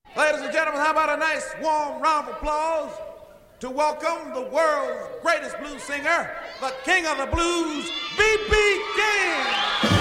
Ladies and gentlemen, how about a nice warm round of applause to welcome the world's greatest blues singer, the king of the blues, B.B. King.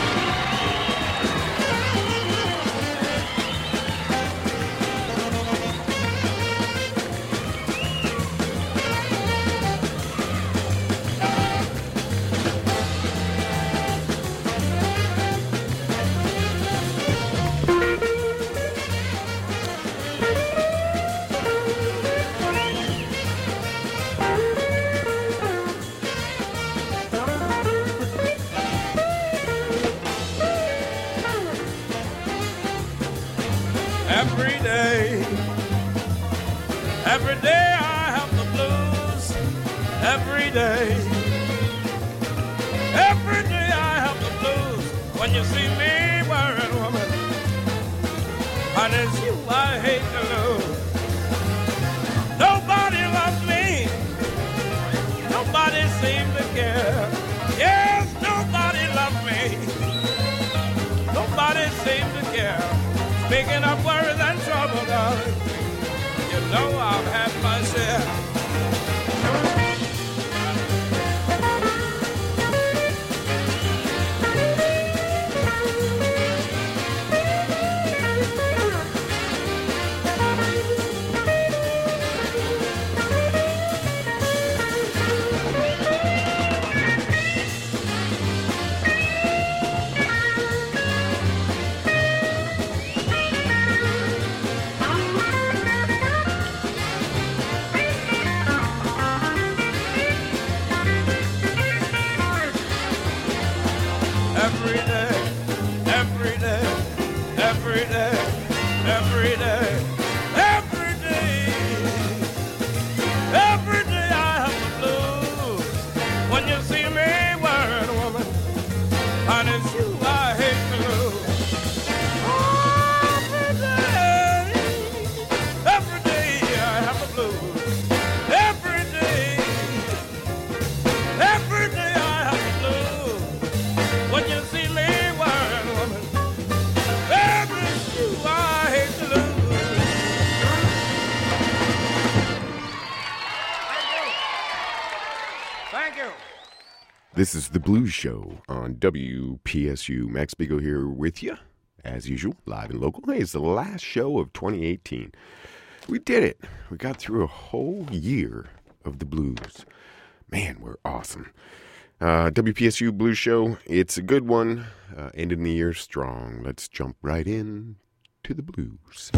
Every day I have the blues. Every day I have the blues. When you see me wearing, woman, and it's you I hate to lose. Nobody loves me. Nobody seems to care. Yes, nobody loves me. Nobody seems to care. Speaking of worries and trouble, darling, you know I've had my share. This is The Blues Show on WPSU. Max Bigo here with you, as usual, live and local. Hey, it's the last show of 2018. We did it. We got through a whole year of the blues. Man, we're awesome. WPSU Blues Show, it's a good one. Ending the year strong. Let's jump right in to the blues.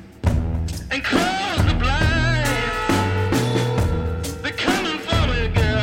And close the blinds. They're coming for me again.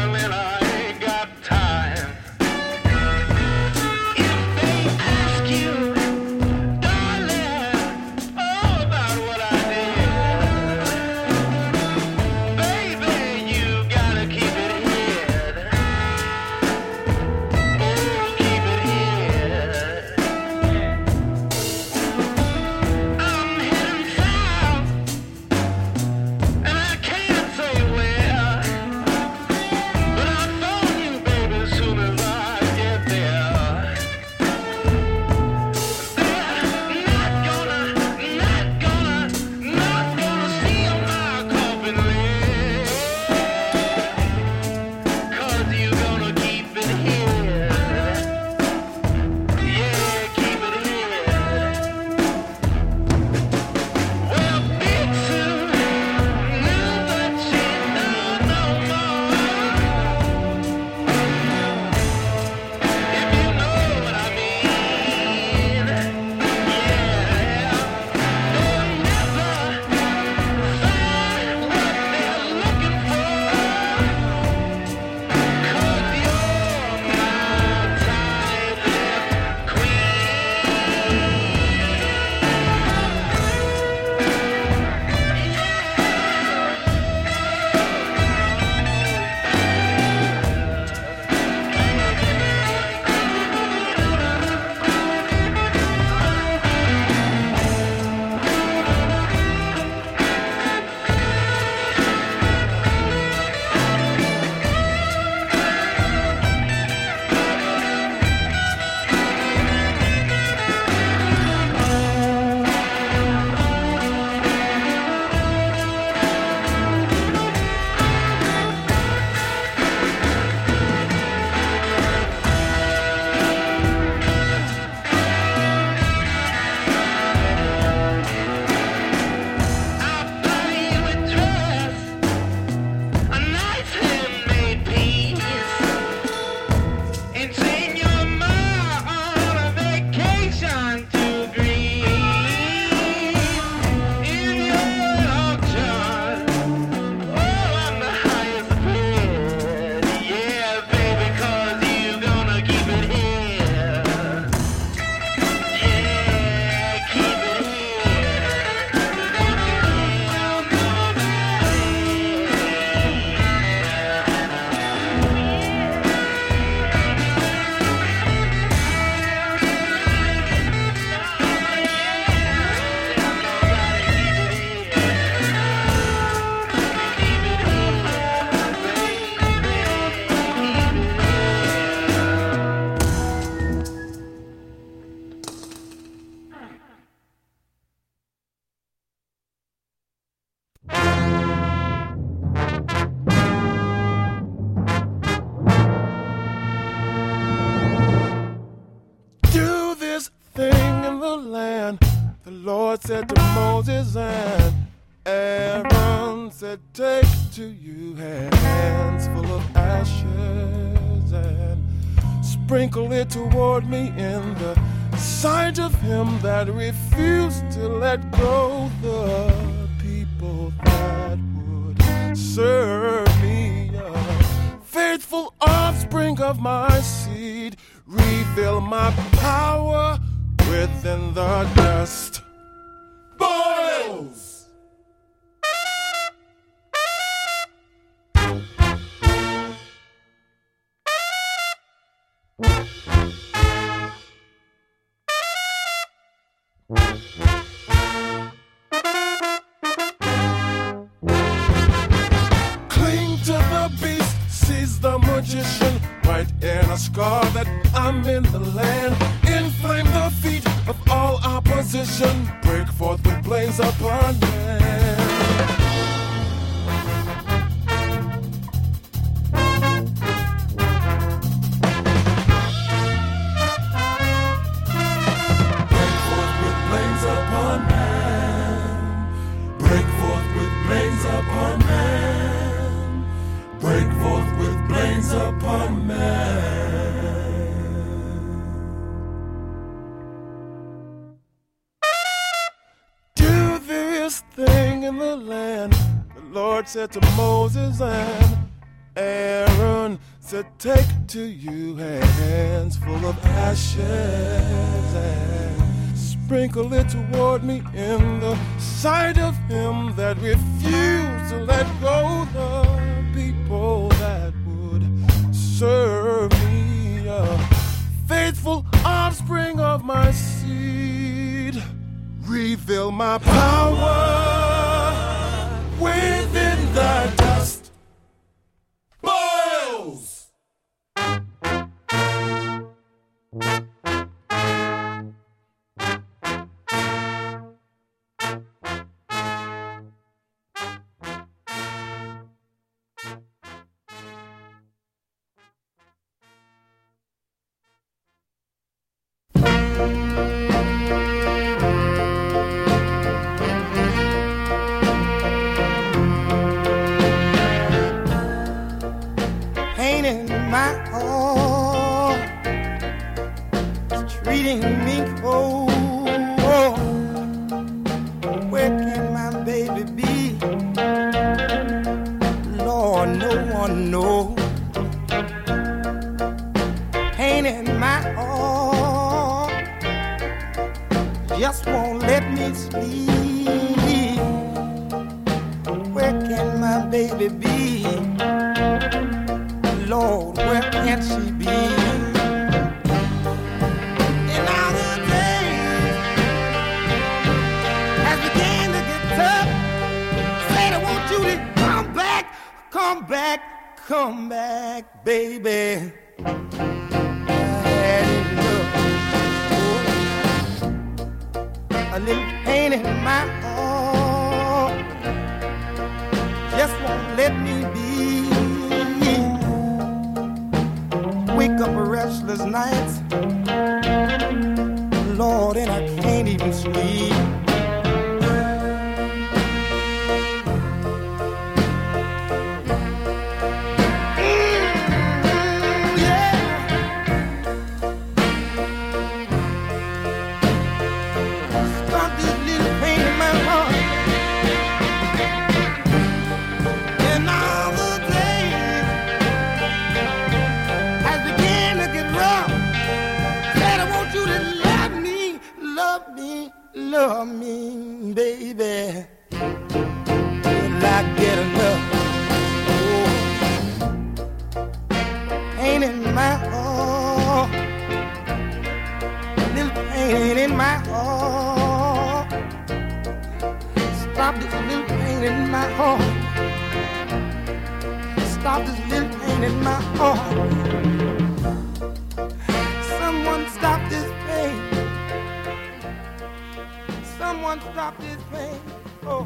the land, the Lord said to Moses and Aaron said, take to you hands full of ashes and sprinkle it toward me in the sight of him that refused to let go the people that would serve me. Faithful offspring of my seed, reveal my power within the dust. Boils! Cling to the beast, seize the magician, right in a scar that I'm in the land. Inflame the feet of all opposition, break forth with blaze upon man. Break forth with blaze upon man. Break forth with blaze upon man. Do this thing in the land, the Lord said to Moses and Aaron said, take to you hands full of ashes and sprinkle it toward me in the sight of him that refused to let go the people that would serve me. A faithful offspring of my seed, reveal my power within the dust. Boils! Pain in my heart, it's treating me cold. Where can my baby be? Lord, no one knows. Pain in my heart just won't let me sleep. Where can my baby be? Lord, where can she be? And all the days has began to get tough. Said I want you to come back, come back, come back, baby. I had enough. Oh, a little pain in my heart just won't let me be. Wake up restless nights, Lord, and I can't even sleep. Yeah. Stop this little pain in my heart. And all the days has began to get rough. Said I want you to love me, love me, love me, baby. Will I get enough? Oh, pain in my heart, little pain in my heart. Stop this little pain in my heart. Stop this little pain in my heart. Someone stop this pain. Someone stop this pain. Oh.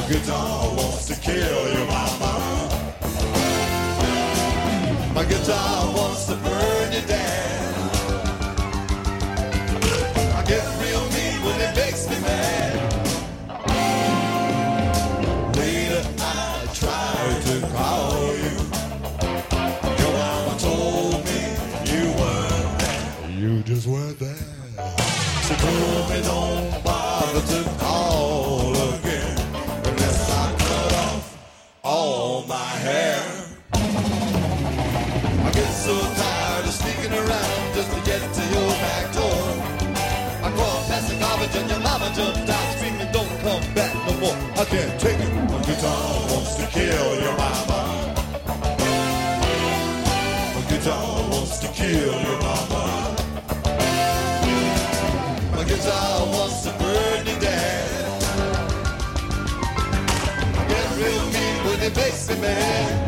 My guitar wants to kill your mama. My guitar wants to burn you down. I get real mean when it makes me mad. Later I tried to call you. Your mama told me you weren't there. You just weren't there. She told me don't bother to call again unless I cut off all my hair. I get so tired of sneaking around just to get to your back door. I crawled past the garbage and your mama jumped out screaming, don't come back no more. I can't take it. My guitar wants to kill your mama. My guitar wants to kill your mama. My guitar wants to burn you down. I get real mean when it makes me mad.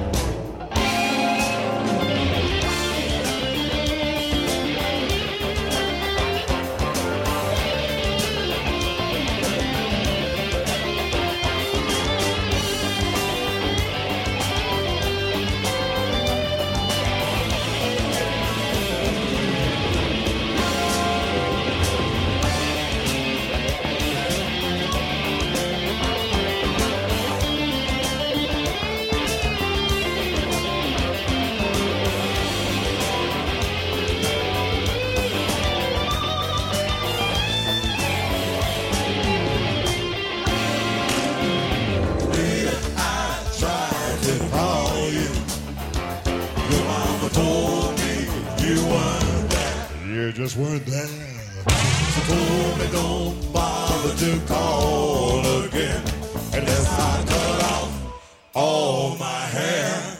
Just weren't there. She told me don't bother to call again unless I cut off all my hair.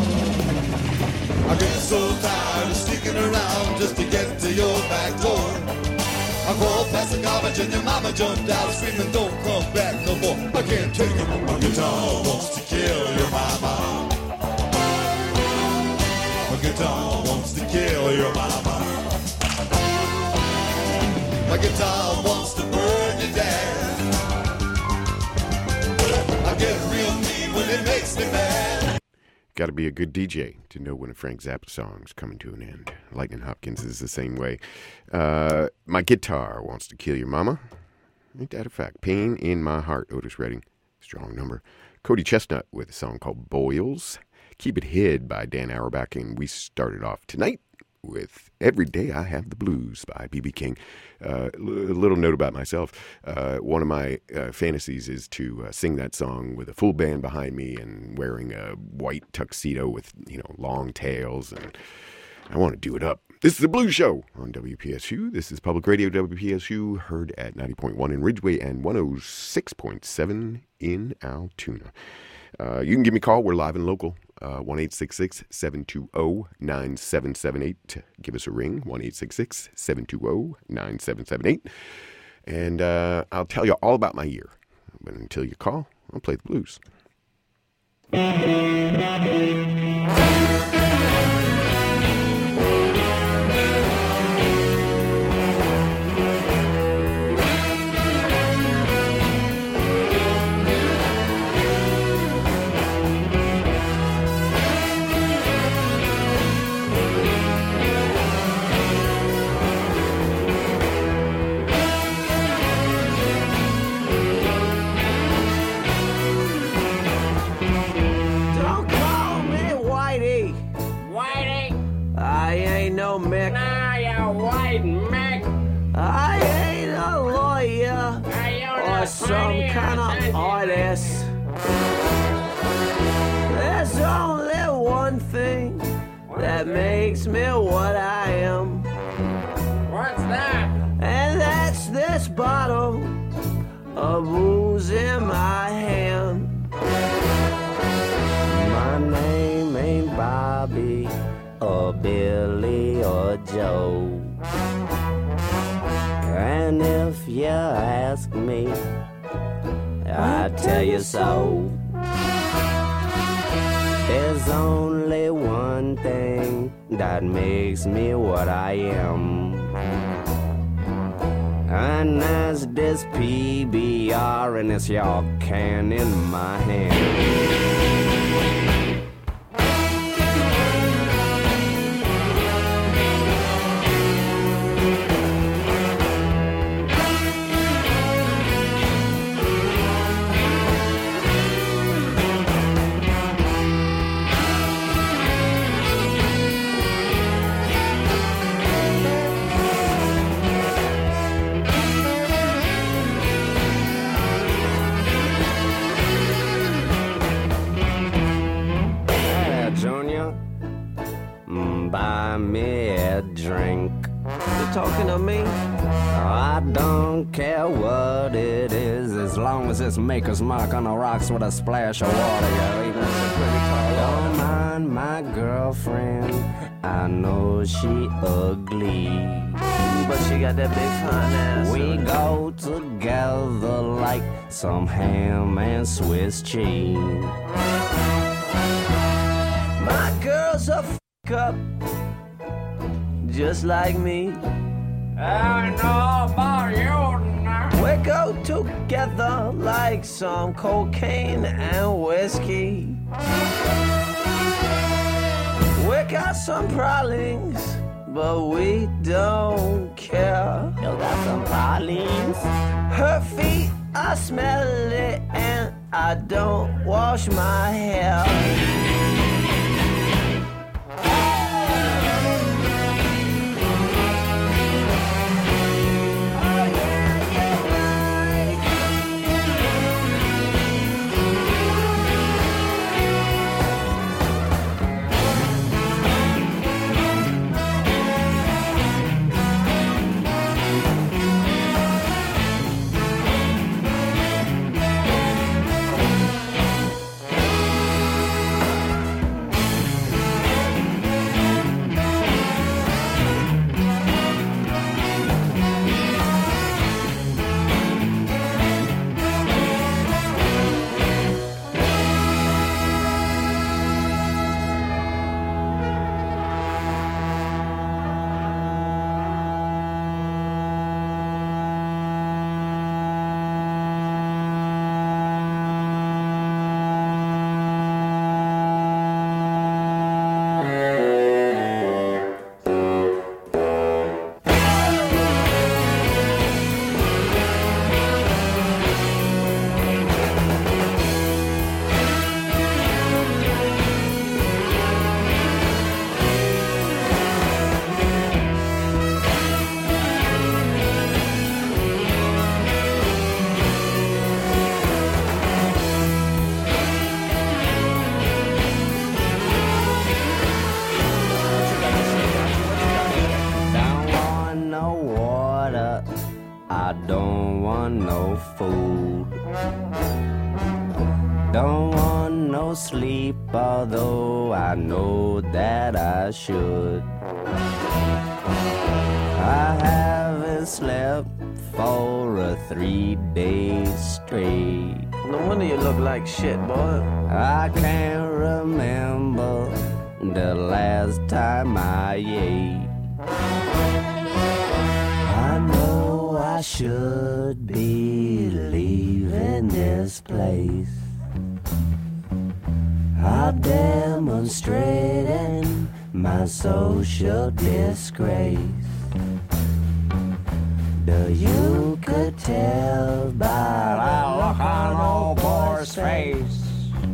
I get so tired of sneaking around just to get to your back door. I crawled past the garbage and your mama jumped out screaming don't come back no more. I can't take it. My guitar wants to kill your mama. My guitar wants to kill your mama. My guitar wants to burn you down. I get real mean when it makes me mad. Got to be a good DJ to know when a Frank Zappa song's coming to an end. Lightning Hopkins is the same way. My guitar wants to kill your mama. Ain't that a fact? Pain in My Heart, Otis Redding. Strong number. Cody Chestnut with a song called Boils. Keep It Hid by Dan Auerbach. And we started off tonight with Every Day I Have the Blues by B.B. King. A little note about myself. One of my fantasies is to sing that song with a full band behind me and wearing a white tuxedo with, long tails. And I want to do it up. This is the Blues Show on WPSU. This is Public Radio WPSU, heard at 90.1 in Ridgeway and 106.7 in Altoona. You can give me a call. We're live and local. 1-866-720-9778. Give us a ring. 1-866-720-9778. And I'll tell you all about my year. But until you call, I'll play the blues. Some kind of artist. There's only one thing that makes me what I am. What's that? And that's this bottle of booze in my hand. My name ain't Bobby or Billy or Joe. And if you ask me, I tell you so. There's only one thing that makes me what I am. And there's this PBR and this y'all can in my hand. Buy me a drink. You talking to me? I don't care what it is, as long as it's Maker's Mark on the rocks with a splash of water. Don't mind my girlfriend, I know she ugly, but she got that big fine ass. We go together like some ham and Swiss cheese. My girl's a up, just like me. I know about you now. We go together like some cocaine and whiskey. We got some problems, but we don't care. You got some problems? Her feet are smelly and I don't wash my hair. Sleep, although I know that I should. I haven't slept for 3 days straight. No wonder you look like shit, boy. I can't remember the last time I ate. I know I should be leaving this place. I'm demonstrating my social disgrace. You could tell by the look on old boy's face.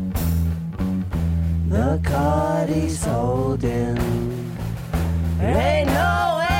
The card he's holding ain't no way.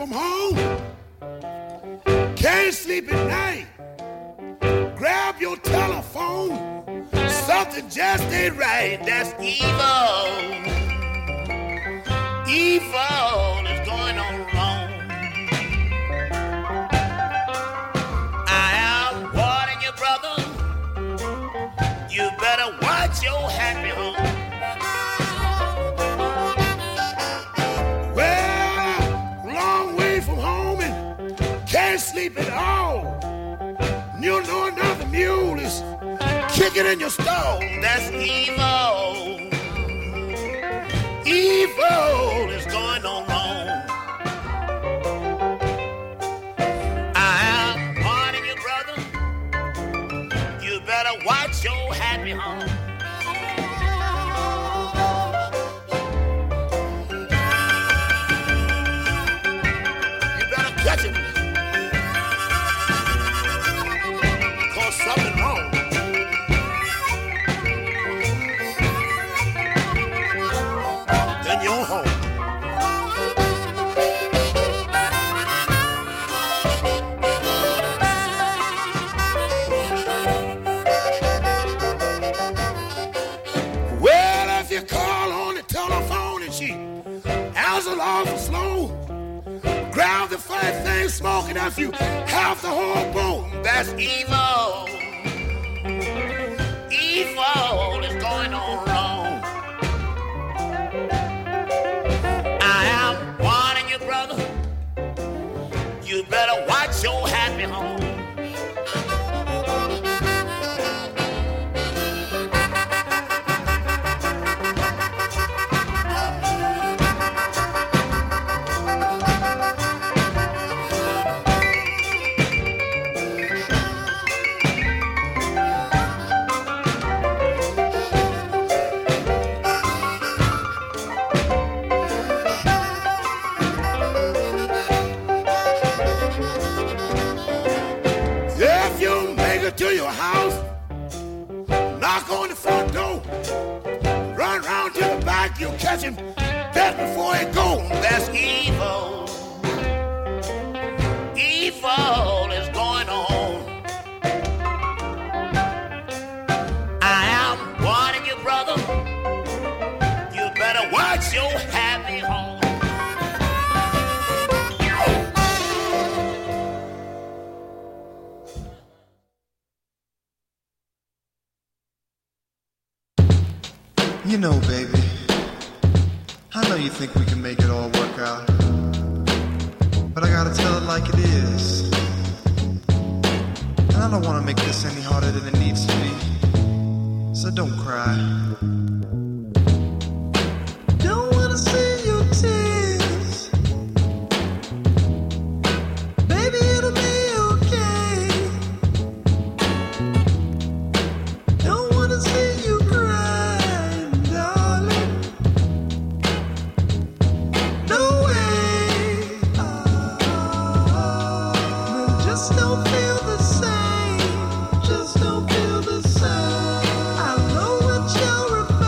from home, can't sleep at night, grab your telephone, something just ain't right. That's evil. Evil is going on wrong. I am warning you, brother. You better watch your happy home. Well, long way from home and can't sleep at all. You know another mule is kicking in your stall. That's evil. Evil is going on wrong. I am warning you, brother. You better watch your happy home. You better catch it. Cause something wrong. Your home. Well, if you call on the telephone and she answers awful slow, grab the funny thing smoking off you half the whole bone. That's evil. Evil is going on wrong. You better watch your happy home. To your house, knock on the front door, run round to the back, you'll catch him dead before he goes. That's evil. Evil is going on. I am warning you, brother. You better watch your happy home. You know, baby, I know you think we can make it all work out, but I gotta tell it like it is. And I don't wanna make this any harder than it needs to be, so don't cry. Don't wanna see your tears, baby, it'll be okay. Don't wanna see you cry. Just don't feel the same. I know what you're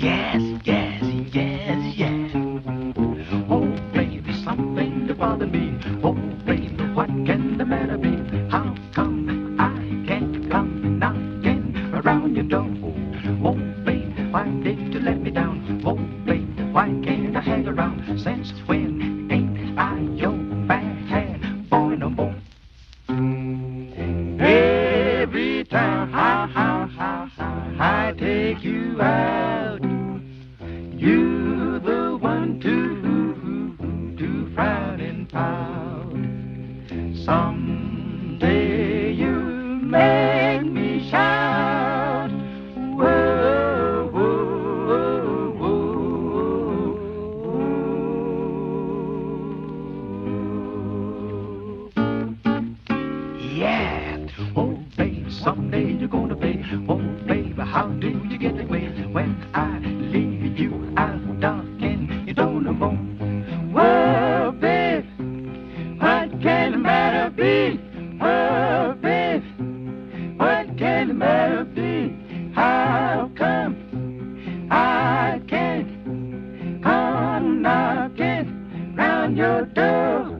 Yes, yes, yes, yes. Oh, baby, something to bother me. Oh, baby, what can the matter be? How come I can't come knocking around your door? Oh, baby, why did you let me down? Oh, baby, why can't I hang around? Since when ain't I your bad boy no more? Every time I take you out, you're the one to frown and pout. Someday you make me shout, whoa, whoa, whoa, whoa. Yeah, oh baby, someday you're gonna pay. Oh baby, how do you get away when I leave you out dark and you don't know more? Whoa, babe, what can the matter be? Whoa, babe, what can the matter be? How come I can't come knocking round your door?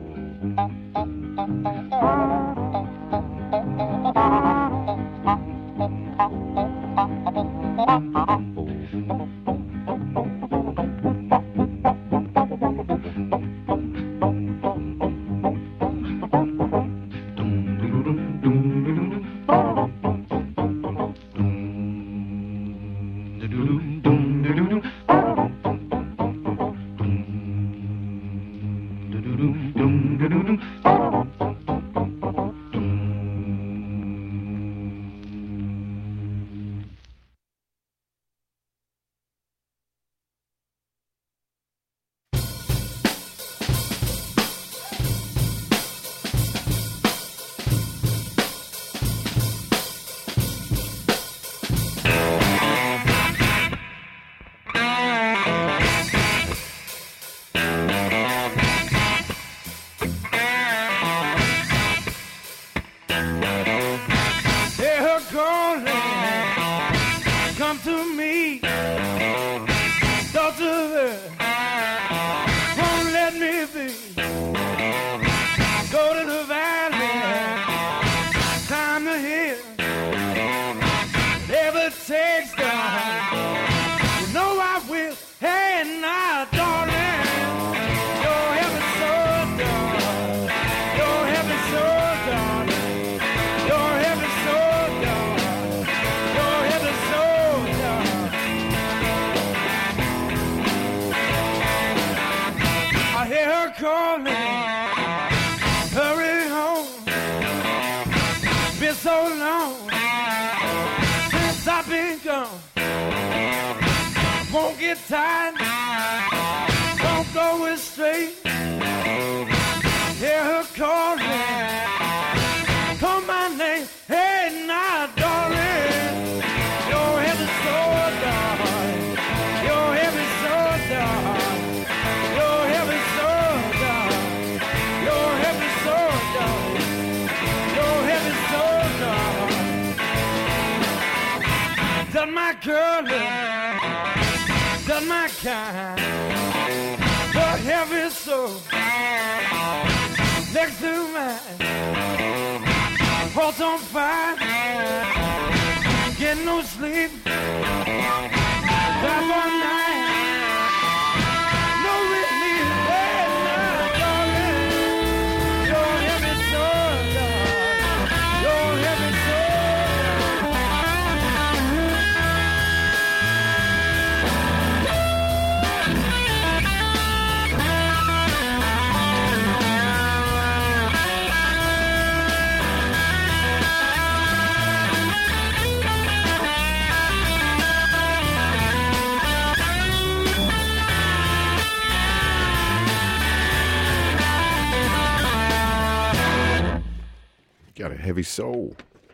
Got a heavy soul.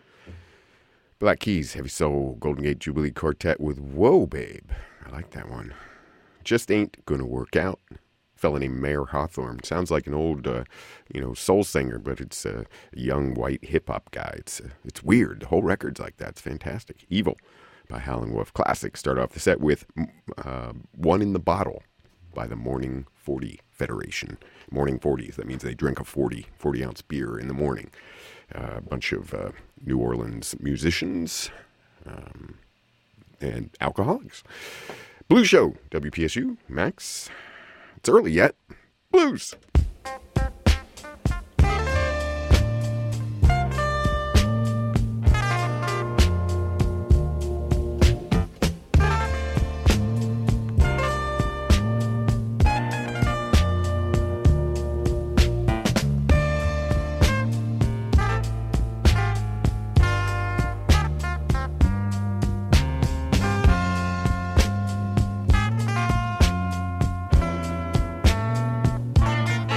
Black Keys, Heavy Soul, Golden Gate Jubilee Quartet with Whoa, Babe. I like that one. Just Ain't Gonna Work Out. Fella named Mayer Hawthorne. Sounds like an old, soul singer, but it's a young white hip-hop guy. It's weird. The whole record's like that. It's fantastic. Evil by Howlin' Wolf. Classic. Start off the set with One in the Bottle by the Morning 40 Federation. Morning 40s. That means they drink a 40-ounce beer in the morning. A bunch of New Orleans musicians and alcoholics. Blues Show, WPSU, Max. It's early yet. Blues. Thank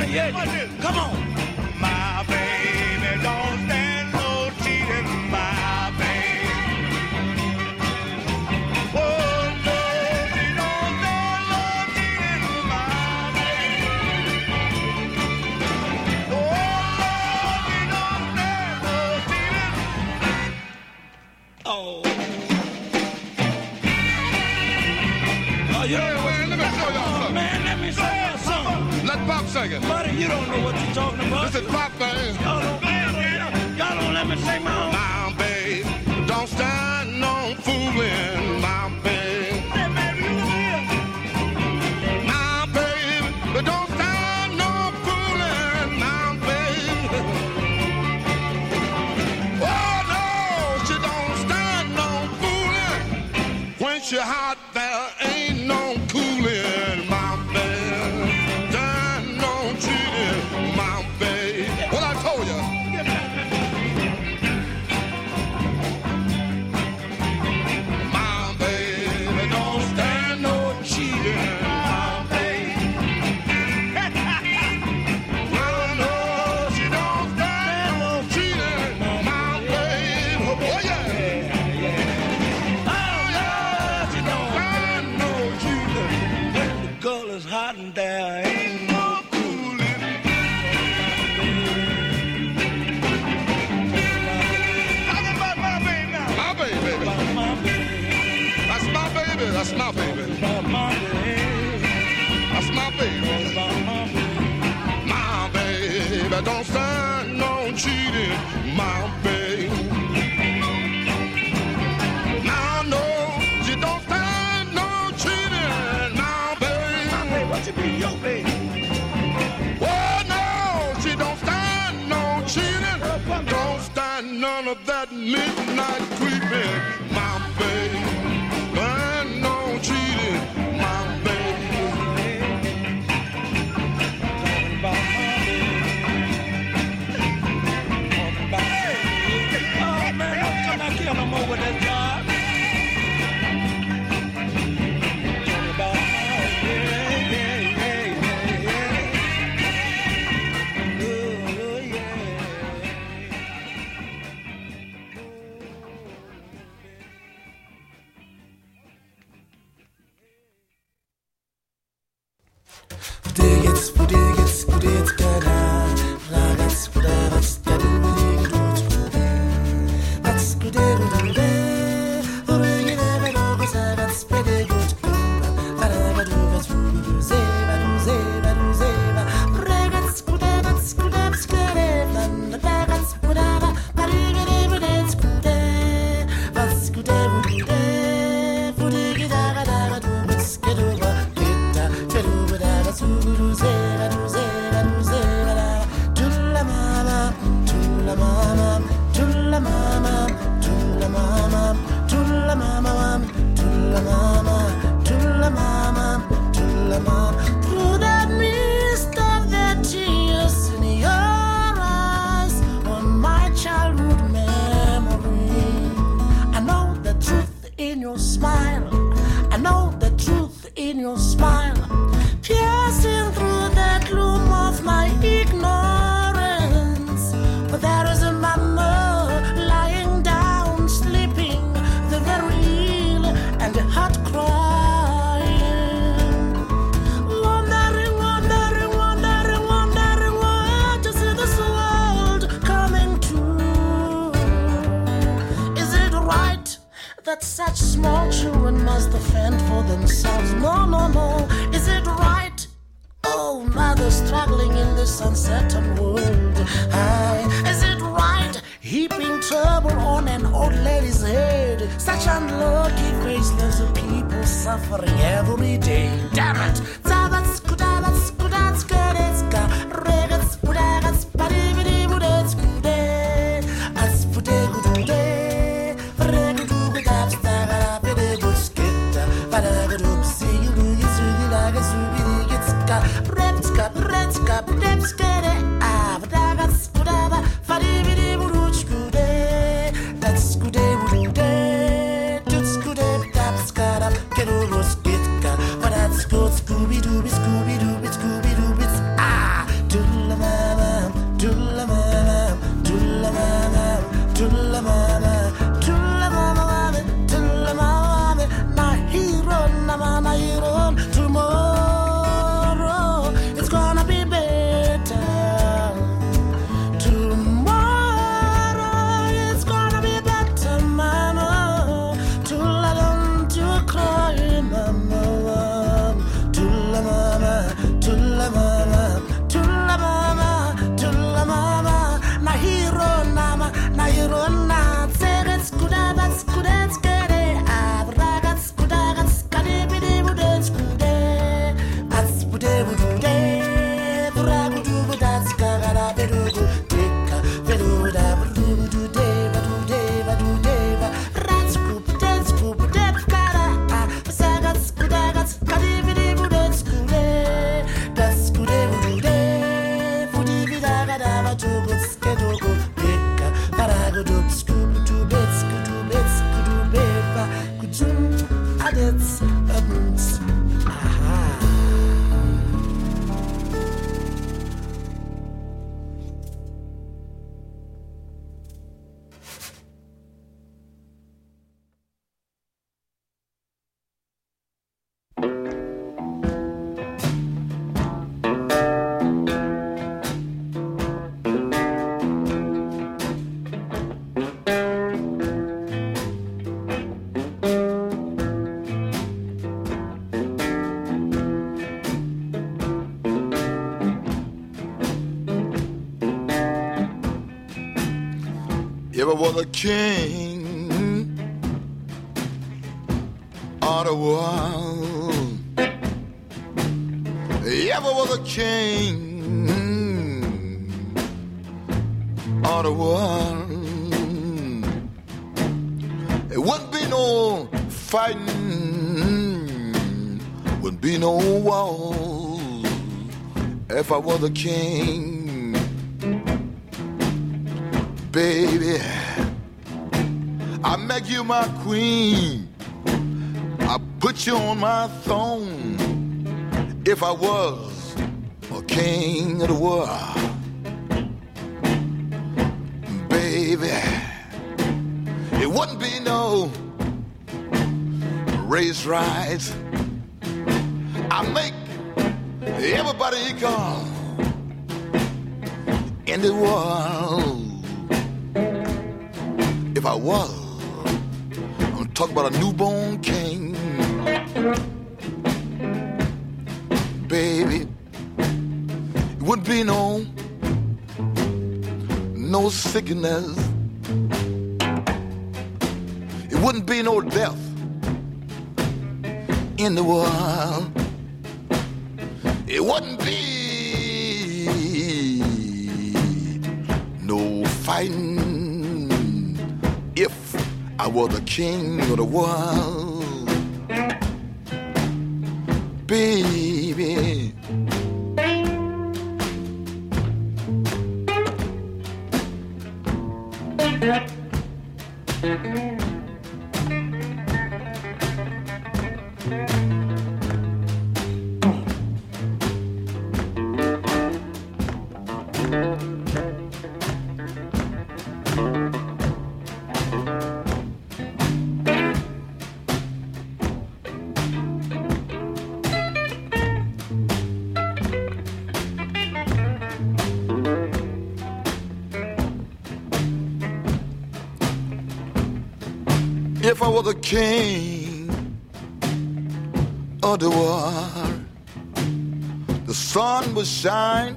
yeah. Come on. My baby don't stand no cheating, my baby. Oh, no, she don't stand no cheating, my baby. Oh, she don't stand no cheating. Oh. Oh, yeah, well, let me show y'all something. Man, let me show y'all something. Let Pop sing it. Buddy, you don't know what you're talking about. This is Pop, man. Y'all don't let me sing my own. My babe, don't stand no fooling, my babe. Hey, baby, you here. My babe, don't stand no fooling, my babe. Oh, no, she don't stand no fooling. When she hot, there ain't no cooling, my babe. Stand no cheating, my babe. What I told you? My baby don't stand no cheating, my babe. No, no, she don't stand no cheating, my babe. Oh, yeah. She don't stand no cheating. When the girl is hot and there ain't no cooling. Talk about my baby now. My baby. About my baby. That's my baby. That's my baby. About my baby. That's my baby. About my baby. My baby don't stand no cheating, my baby. Now no, she don't stand no cheating, my baby. Hey, what you mean, yo, baby? Oh no, she don't stand no cheating. Don't stand none of that midnight creeping, my baby. And no cheating, my baby. About my baby. About oh, man, don't come back here no more with that job. Talk about my baby. Oh, yeah. It's If I was a king of the world, if I was a king of the world, it wouldn't be no fighting, wouldn't be no wars. If I was a king, baby, I make you my queen. I put you on my throne. If I was a king of the world, baby, it wouldn't be no race riots. I make everybody equal in the world. If I was, I'm talking about a newborn king, baby. It wouldn't be no sickness. It wouldn't be no death in the world. It wouldn't be no fighting. If I was the king of the world, baby. If I was the king of the world, the sun would shine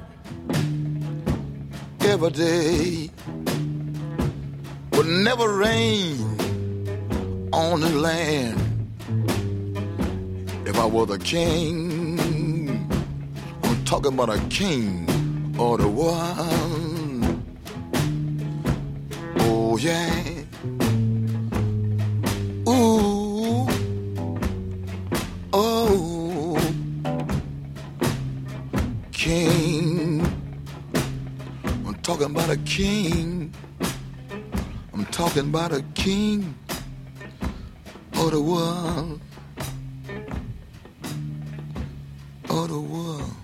every day, would never rain on the land. If I was the king, I'm talking about a king of the world. Oh yeah. Ooh, oh, king. I'm talking about a king. I'm talking about a king of the world. Of the world.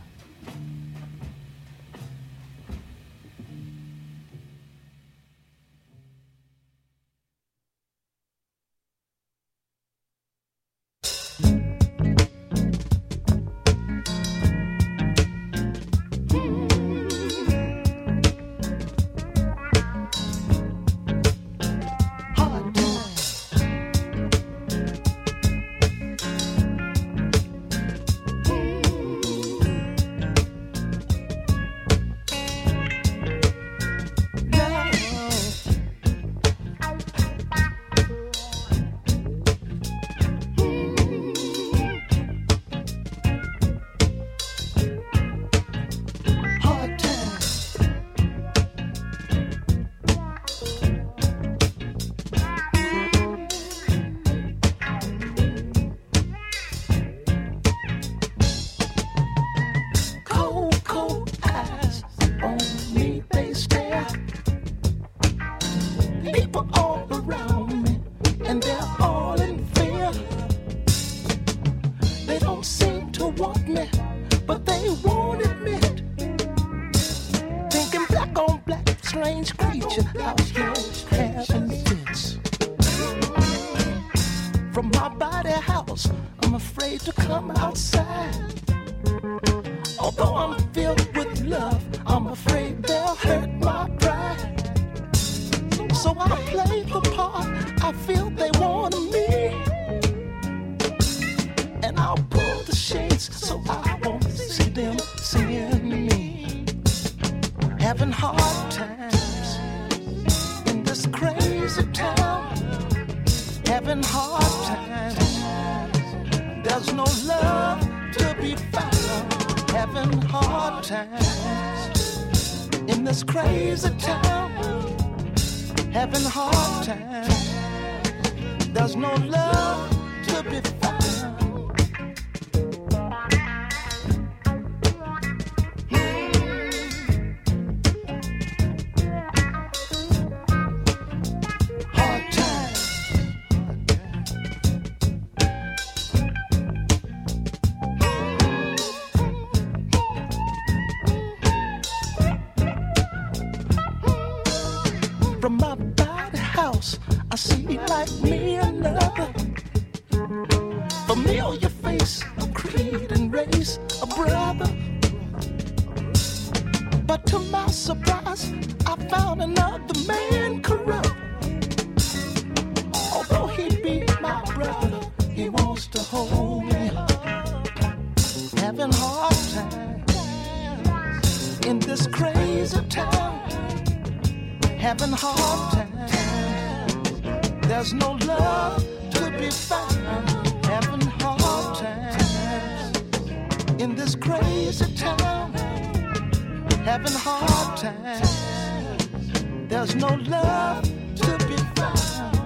From my body house, I'm afraid to come outside. Although I'm filled with love, I'm afraid they'll hurt my pride. So I play the part I feel they want of me, and I'll pull the shades so I won't see them seeing me. Having hard times in this crazy town. Having hard times. There's no love to be found. Having hard times in this crazy town. Having hard times. There's no love to be found. From my body house, I see like me another familiar face, a creed and race, a brother. But to my surprise, I found another man corrupt. Although he be my brother, he wants to hold me up. Having hard times in this crazy town. Having hard times. There's no love to be found. Having hard times in this crazy town. Having hard times. There's no love to be found.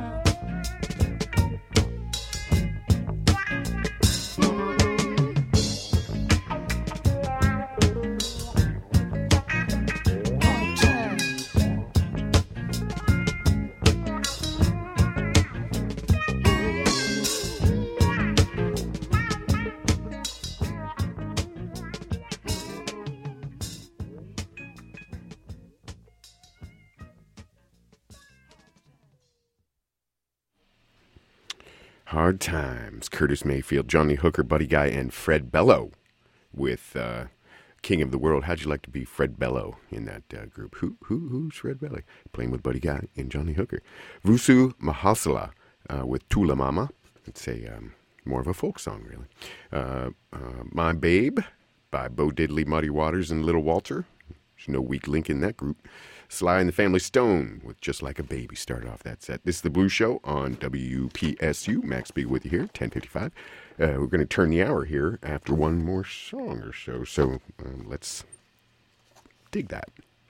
Hard Times, Curtis Mayfield, Johnny Hooker, Buddy Guy, and Fred Bello with King of the World. How'd you like to be Fred Bello in that group? Who's Fred Bello? Playing with Buddy Guy and Johnny Hooker. Vusu Mahasala with Tula Mama. It's a more of a folk song, really. My Babe by Bo Diddley, Muddy Waters, and Little Walter. There's no weak link in that group. Sly and the Family Stone with Just Like a Baby started off that set. This is the Blues Show on WPSU. Max B with you here, 10:55. We're going to turn the hour here after one more song or so. So let's dig that.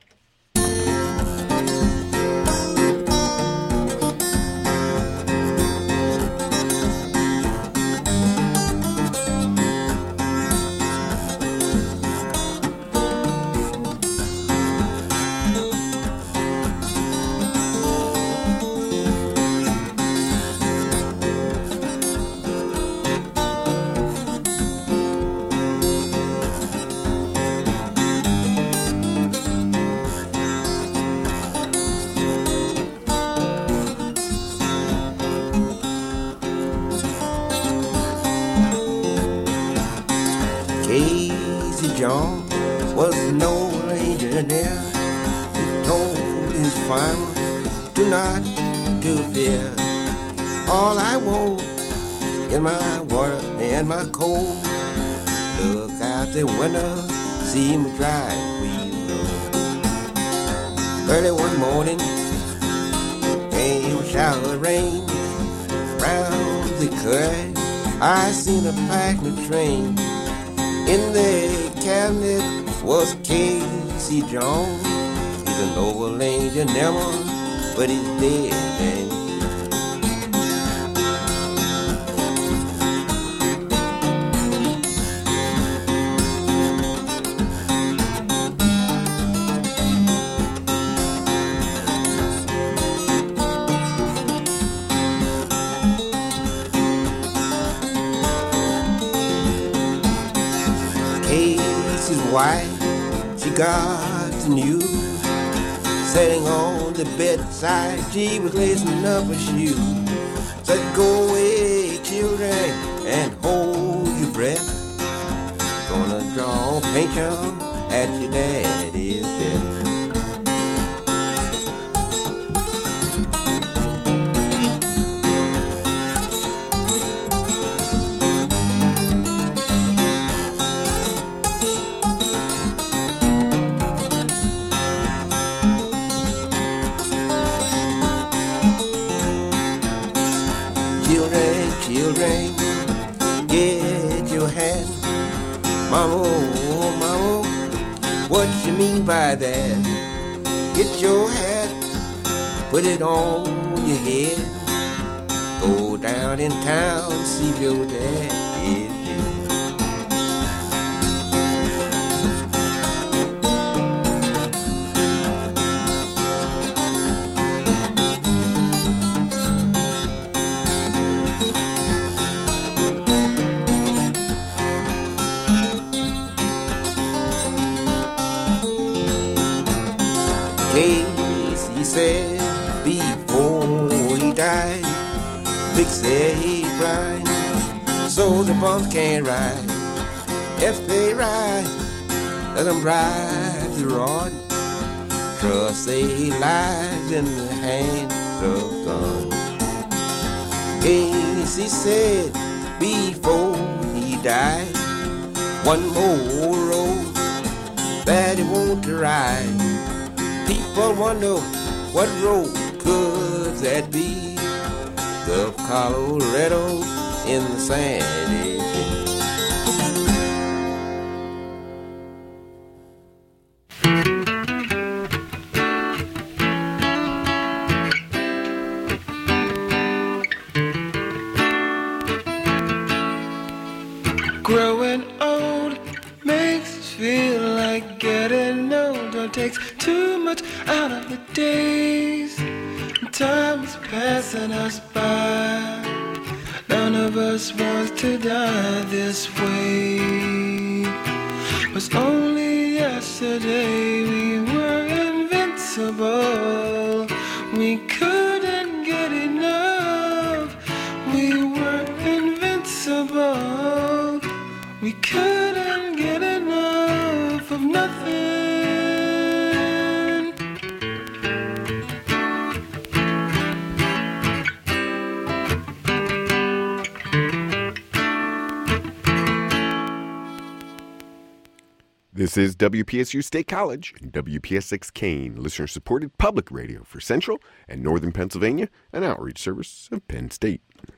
John was an old engineer. He told his farmer to not to fear. All I want is my water and my coal. Look out the window, see me drive wheel roll. Early one morning, came a shower of rain. Round the curve, I seen a packing train. In the cabinet was Casey Jones. He's an old engineer, but he's dead and wife, she got the news. Sitting on the bedside, she was lacing up her shoes. Said, go away, children, and hold your breath. Gonna draw attention at your daddy's death. Children, get your hat. Mama, oh, mama, what you mean by that? Get your hat, put it on your head. Go down in town, see if your dad is dead. He said before he died, Vic said he'd ride, so the bums can't ride. If they ride, let them ride the rod. Trust their lives in the hands of God. Casey said before he died, one more road that he won't ride. People wonder what road could that be? Gulf Colorado in the sandy Growing old makes us feel like getting older. Takes too much out of the days. Time's passing us by. None of us wants to die this way. Was only yesterday we were invincible. We couldn't get enough. We were invincible. We couldn't get enough of nothing. This is WPSU State College and WPSX Kane, listener-supported public radio for Central and Northern Pennsylvania, an outreach service of Penn State.